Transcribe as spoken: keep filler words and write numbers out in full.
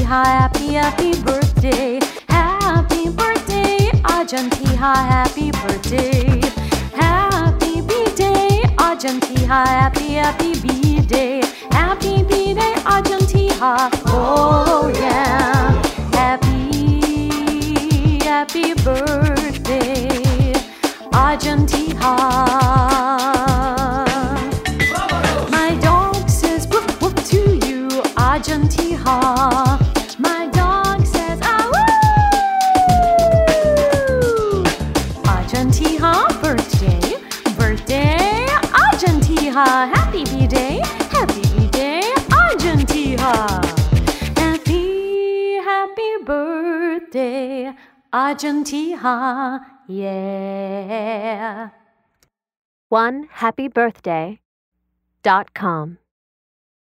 Argentiha, happy, happy birthday. Happy birthday, Argentiha, happy birthday. Happy B-Day, Argentiha, happy, happy B-Day. Happy B-Day, Argentiha, oh yeah. Happy, happy birthday, Argentiha. My dog says woof woof to you, Argentiha. My dog says ah woo. Argentiha, birthday, birthday, Argentiha. Happy B-Day, happy B-Day, Argentiha. Happy, happy birthday, Argentiha, yeah. one happy birthday dot com